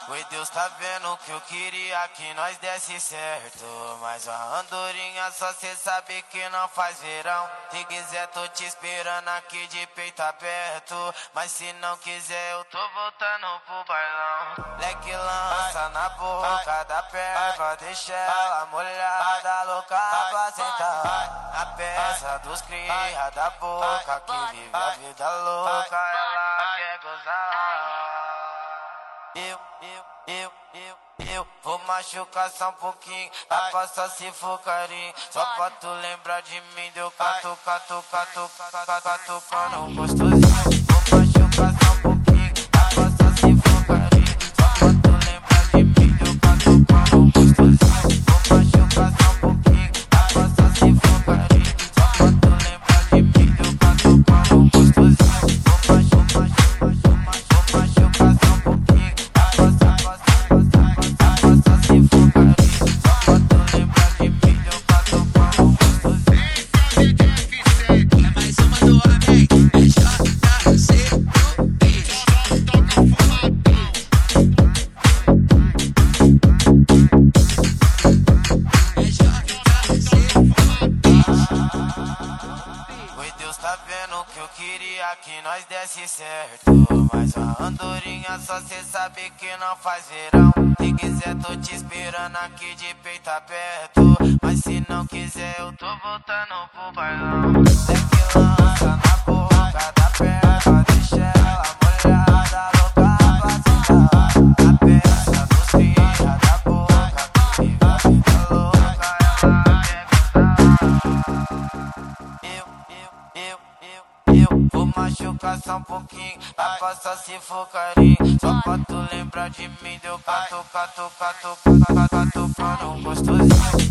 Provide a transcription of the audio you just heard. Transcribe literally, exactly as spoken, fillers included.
Oi, Deus tá vendo que eu queria que nós desse certo, mas a andorinha só cê sabe que não faz verão. Se quiser tô te esperando aqui de peito aberto, mas se não quiser eu tô voltando pro bailão. Leque lança na boca da perva, deixa ela molhada, louca pra sentar. A peça dos cria da boca que vive a vida louca, ela quer gozar. Eu, eu, eu, eu, eu vou machucar só um pouquinho, dá pra só se for carinho. Só pra tu lembrar de mim, deu catu, catu, catu, catu, catucando gostosinho. Vou machucar só um pouquinho, dá pra só se for carinho. Só pra tu lembrar de mim, deu catucando gostosinho. Vou machucar só um pouquinho, dá pra só se for carinho. Só pra tu lembrar de mim, deu catucando gostosinho. Vou machucar, machucar, machucar só um pouquinho. Tá vendo que eu queria que nós desse certo, mas a andorinha só cê sabe que não faz verão. Se quiser tô te esperando aqui de peito aberto, mas se não quiser eu tô voltando pro bailão. Leque lança na boca da perna, deixa ela molhada, louca pra sentar. A peça dos cria da boca que vive a vida louca, ela quer gozar. Eu, eu, eu Eu vou machucar só um pouquinho, dá pra só se for carinho. Só pra tu lembrar de mim, deu catu, catu, catu, catu, catu, catu, gostosinho.